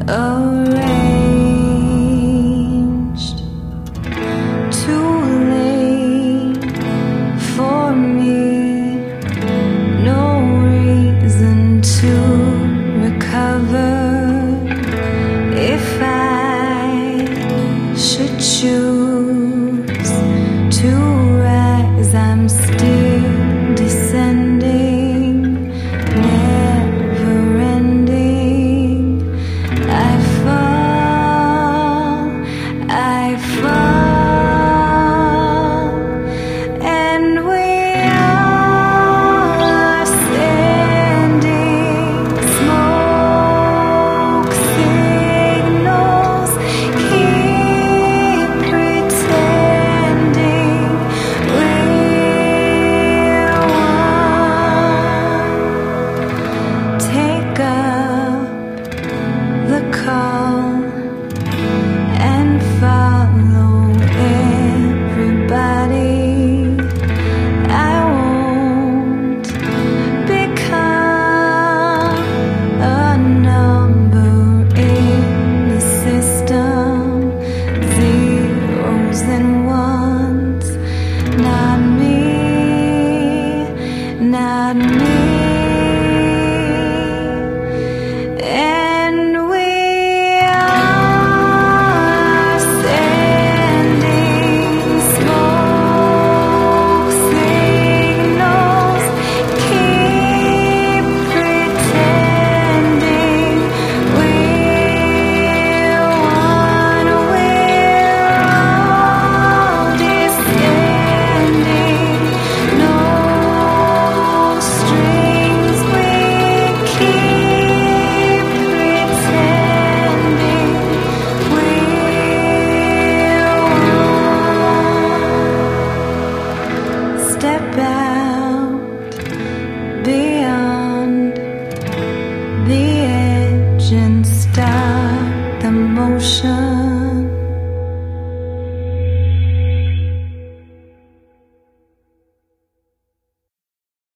arranged too late for me. No reason to recover if I should choose to rise. I'm still descending, never ending. I fall, and we are sending smoke signals. Keep pretending we're one. Take up the call and follow everybody. I won't become a number in the system. Zeros and ones, not me, not me. And we are sending smoke signals. Keep pretending we're one. We're all descending, no strings. We keep pretending we're one. Step out beyond the edge and start the motion.